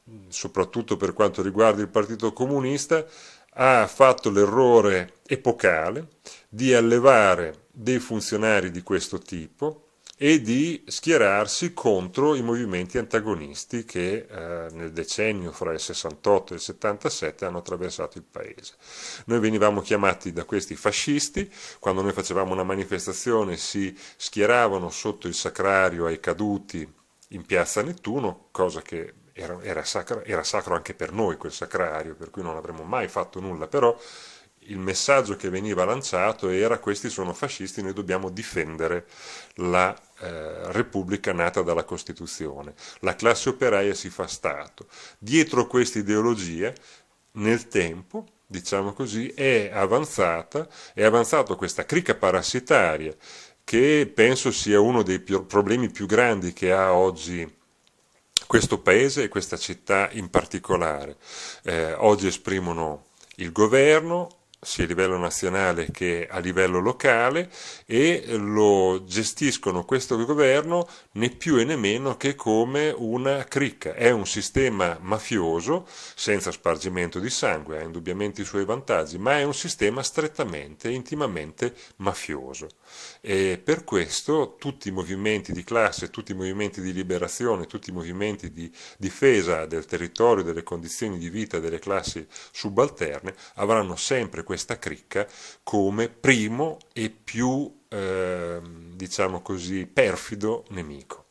soprattutto per quanto riguarda il Partito Comunista, ha fatto l'errore epocale di allevare dei funzionari di questo tipo e di schierarsi contro i movimenti antagonisti che nel decennio fra il 68 e il 77 hanno attraversato il paese. Noi venivamo chiamati da questi fascisti, quando noi facevamo una manifestazione si schieravano sotto il sacrario ai caduti in piazza Nettuno, cosa che era sacro anche per noi quel sacrario, per cui non avremmo mai fatto nulla, però il messaggio che veniva lanciato era: questi sono fascisti, noi dobbiamo difendere la Repubblica nata dalla Costituzione. La classe operaia si fa Stato. Dietro questa ideologia, nel tempo, diciamo così, è avanzato questa cricca parassitaria che penso sia uno dei problemi più grandi che ha oggi questo paese e questa città in particolare. Oggi esprimono il governo, sia a livello nazionale che a livello locale, e lo gestiscono questo governo né più e né meno che come una cricca. È un sistema mafioso, senza spargimento di sangue, ha indubbiamente i suoi vantaggi, ma è un sistema strettamente, intimamente mafioso. E per questo tutti i movimenti di classe, tutti i movimenti di liberazione, tutti i movimenti di difesa del territorio, delle condizioni di vita delle classi subalterne avranno sempre questa cricca come primo e più, diciamo così, perfido nemico.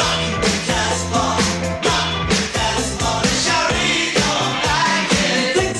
Think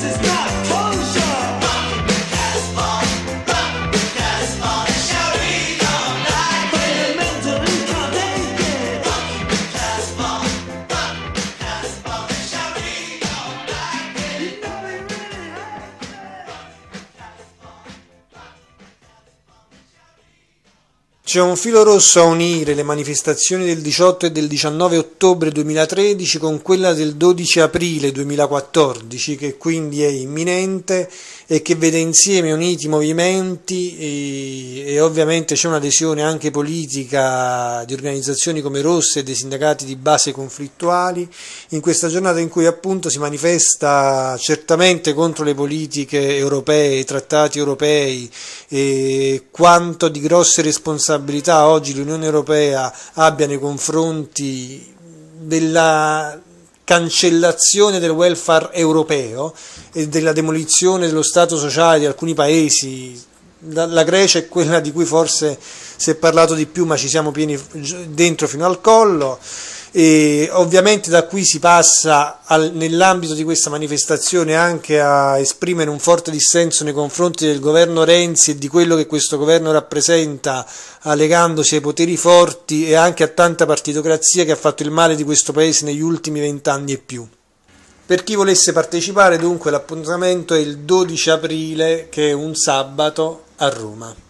C'è un filo rosso a unire le manifestazioni del 18 e del 19 ottobre 2013 con quella del 12 aprile 2014, che quindi è imminente e che vede insieme uniti i movimenti e ovviamente c'è un'adesione anche politica di organizzazioni come Rosse e dei sindacati di base conflittuali in questa giornata in cui appunto si manifesta certamente contro le politiche europee, i trattati europei e quanto di grosse responsabilità oggi l'Unione Europea abbia nei confronti della cancellazione del welfare europeo e della demolizione dello Stato sociale di alcuni paesi. La Grecia è quella di cui forse si è parlato di più, ma ci siamo pieni dentro fino al collo. E ovviamente da qui si passa nell'ambito di questa manifestazione anche a esprimere un forte dissenso nei confronti del governo Renzi e di quello che questo governo rappresenta, allegandosi ai poteri forti e anche a tanta partitocrazia che ha fatto il male di questo paese negli ultimi 20 anni e più. Per chi volesse partecipare, dunque, l'appuntamento è il 12 aprile, che è un sabato, a Roma.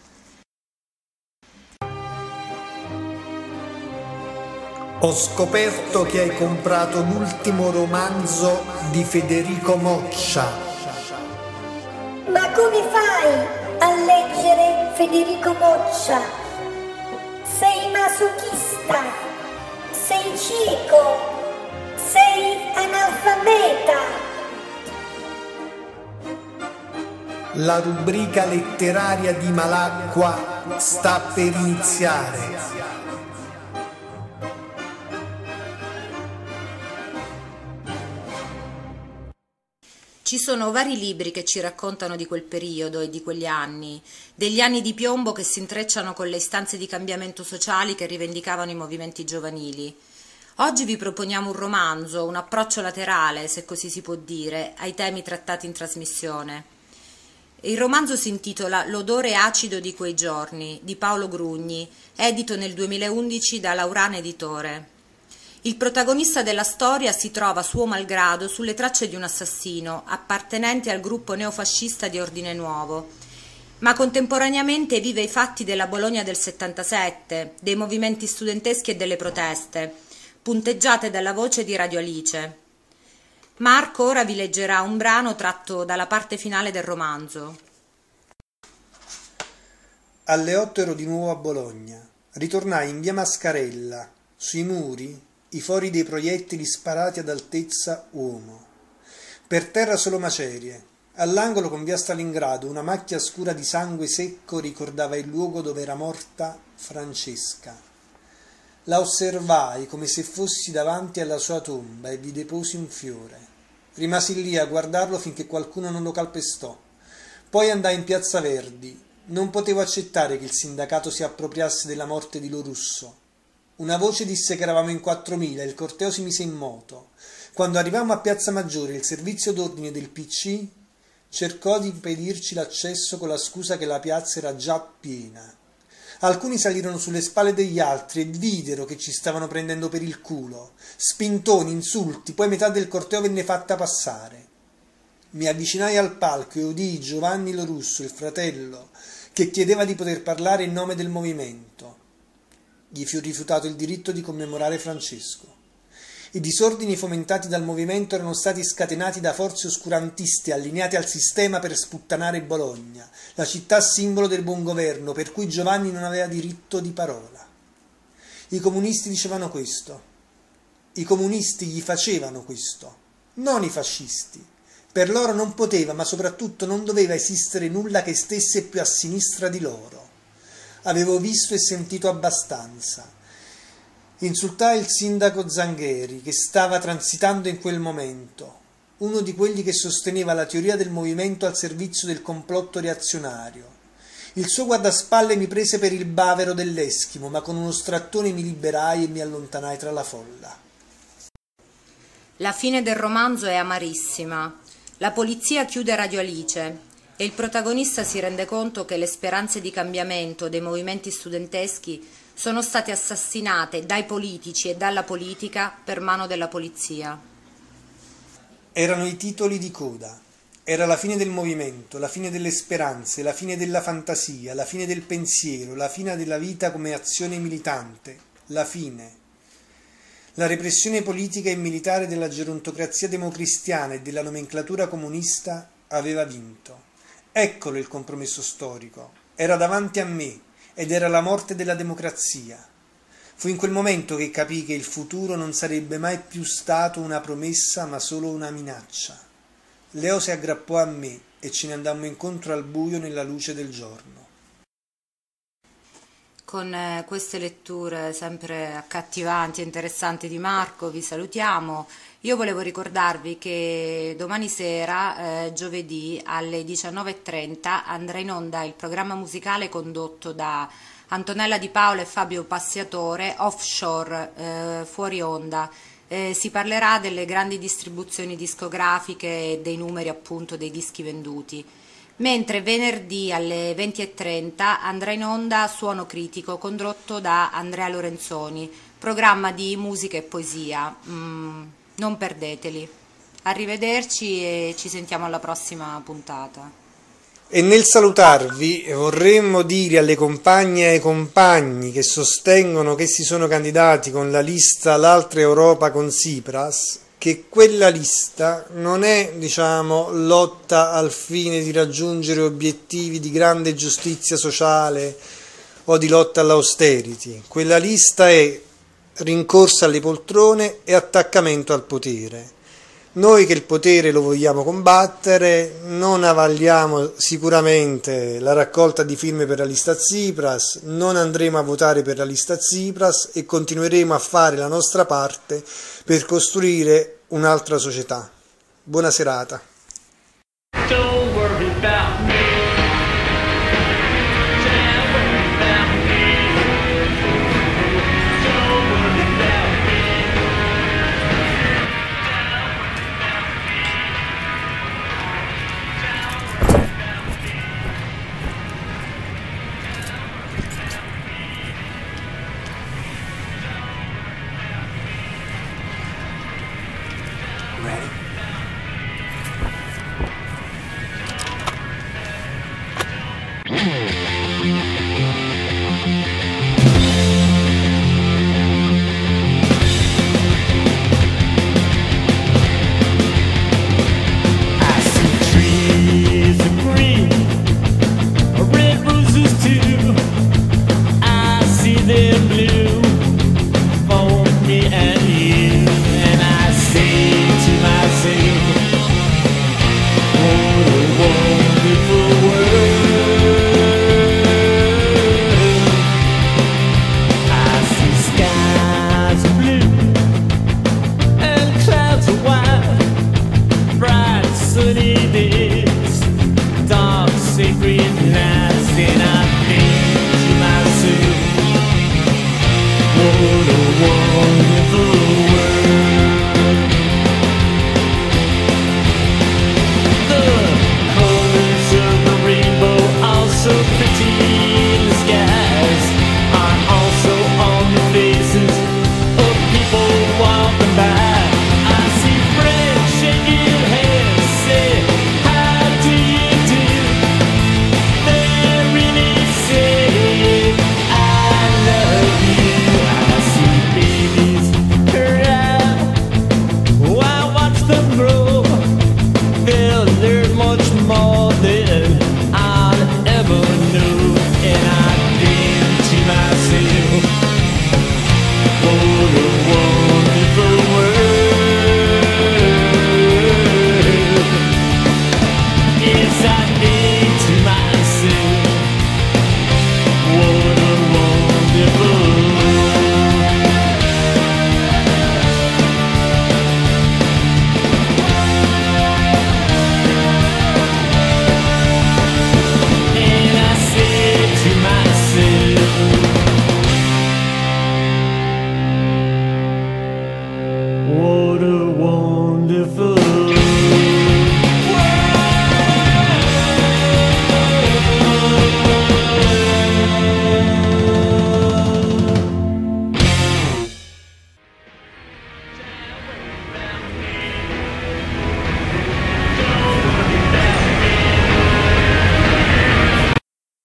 Ho scoperto che hai comprato l'ultimo romanzo di Federico Moccia. Ma come fai a leggere Federico Moccia? Sei masochista, sei cieco, sei analfabeta. La rubrica letteraria di Malacqua sta per iniziare. Ci sono vari libri che ci raccontano di quel periodo e di quegli anni, degli anni di piombo che si intrecciano con le istanze di cambiamento sociali che rivendicavano i movimenti giovanili. Oggi vi proponiamo un romanzo, un approccio laterale, se così si può dire, ai temi trattati in trasmissione. Il romanzo si intitola L'odore acido di quei giorni, di Paolo Grugni, edito nel 2011 da Laurana Editore. Il protagonista della storia si trova suo malgrado sulle tracce di un assassino appartenente al gruppo neofascista di Ordine Nuovo, ma contemporaneamente vive i fatti della Bologna del 77, dei movimenti studenteschi e delle proteste, punteggiate dalla voce di Radio Alice. Marco ora vi leggerà un brano tratto dalla parte finale del romanzo. Alle 8 ero di nuovo a Bologna. Ritornai in via Mascarella. Sui muri i fori dei proiettili sparati ad altezza uomo. Per terra solo macerie. All'angolo con via Stalingrado una macchia scura di sangue secco ricordava il luogo dove era morta Francesca. La osservai come se fossi davanti alla sua tomba e vi deposi un fiore. Rimasi lì a guardarlo finché qualcuno non lo calpestò. Poi andai in Piazza Verdi. Non potevo accettare che il sindacato si appropriasse della morte di Lorusso. Una voce disse che eravamo in 4.000 e il corteo si mise in moto. Quando arrivammo a Piazza Maggiore, il servizio d'ordine del PC cercò di impedirci l'accesso con la scusa che la piazza era già piena. Alcuni salirono sulle spalle degli altri e videro che ci stavano prendendo per il culo. Spintoni, insulti, poi metà del corteo venne fatta passare. Mi avvicinai al palco e udii Giovanni Lorusso, il fratello, che chiedeva di poter parlare in nome del movimento. Gli fu rifiutato il diritto di commemorare Francesco. I disordini fomentati dal movimento erano stati scatenati da forze oscurantiste allineate al sistema per sputtanare Bologna, la città simbolo del buon governo, per cui Giovanni non aveva diritto di parola. I comunisti dicevano questo. I comunisti gli facevano questo, non i fascisti. Per loro non poteva, ma soprattutto non doveva esistere nulla che stesse più a sinistra di loro. Avevo visto e sentito abbastanza. Insultai il sindaco Zangheri, che stava transitando in quel momento, uno di quelli che sosteneva la teoria del movimento al servizio del complotto reazionario. Il suo guardaspalle mi prese per il bavero dell'Eschimo, ma con uno strattone mi liberai e mi allontanai tra la folla. La fine del romanzo è amarissima. La polizia chiude Radio Alice e il protagonista si rende conto che le speranze di cambiamento dei movimenti studenteschi sono state assassinate dai politici e dalla politica per mano della polizia. Erano i titoli di coda. Era la fine del movimento, la fine delle speranze, la fine della fantasia, la fine del pensiero, la fine della vita come azione militante, la fine. La repressione politica e militare della gerontocrazia democristiana e della nomenclatura comunista aveva vinto. Eccolo il compromesso storico. Era davanti a me ed era la morte della democrazia. Fu in quel momento che capii che il futuro non sarebbe mai più stato una promessa ma solo una minaccia. Leo si aggrappò a me e ce ne andammo incontro al buio nella luce del giorno. Con queste letture sempre accattivanti e interessanti di Marco vi salutiamo. Io volevo ricordarvi che domani sera, giovedì alle 19:30, andrà in onda il programma musicale condotto da Antonella Di Paola e Fabio Passiatore, Offshore, fuori onda. Si parlerà delle grandi distribuzioni discografiche e dei numeri appunto dei dischi venduti. Mentre venerdì alle 20:30 andrà in onda Suono Critico condotto da Andrea Lorenzoni, programma di musica e poesia. Non perdeteli. Arrivederci e ci sentiamo alla prossima puntata. E nel salutarvi vorremmo dire alle compagne e ai compagni che sostengono che si sono candidati con la lista L'Altra Europa con Tsipras che quella lista non è, lotta al fine di raggiungere obiettivi di grande giustizia sociale o di lotta all'austerity. Quella lista è rincorsa alle poltrone e attaccamento al potere. Noi che il potere lo vogliamo combattere, non avalliamo sicuramente la raccolta di firme per la lista Tsipras, non andremo a votare per la lista Tsipras e continueremo a fare la nostra parte per costruire un'altra società. Buona serata.